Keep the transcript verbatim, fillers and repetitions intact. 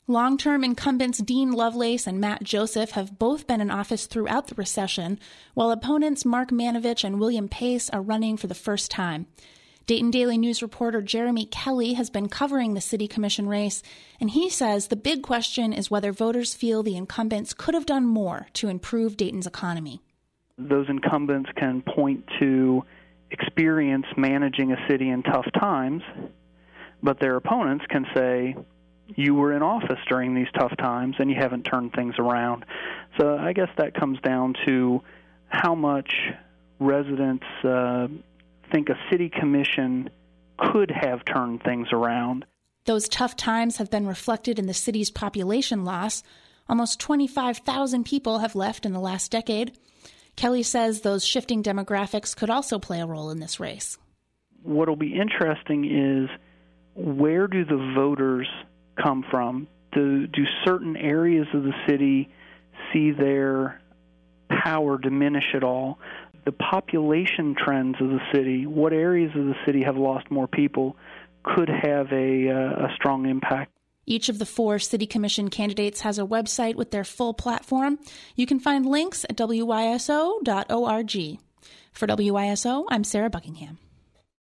Long-term incumbents Dean Lovelace and Matt Joseph have both been in office throughout the recession, while opponents Mark Manovich and William Pace are running for the first time. Dayton Daily News reporter Jeremy Kelly has been covering the city commission race, and he says the big question is whether voters feel the incumbents could have done more to improve Dayton's economy. Those incumbents can point to experience managing a city in tough times, but their opponents can say, you were in office during these tough times and you haven't turned things around. So I guess that comes down to how much residents uh, think a city commission could have turned things around. Those tough times have been reflected in the city's population loss. Almost twenty-five thousand people have left in the last decade. Kelly says those shifting demographics could also play a role in this race. What will be interesting is, where do the voters come from? Do, do certain areas of the city see their power diminish at all? The population trends of the city, what areas of the city have lost more people, could have a, uh, a strong impact. Each of the four city commission candidates has a website with their full platform. You can find links at W Y S O dot org. For W Y S O, I'm Sarah Buckingham.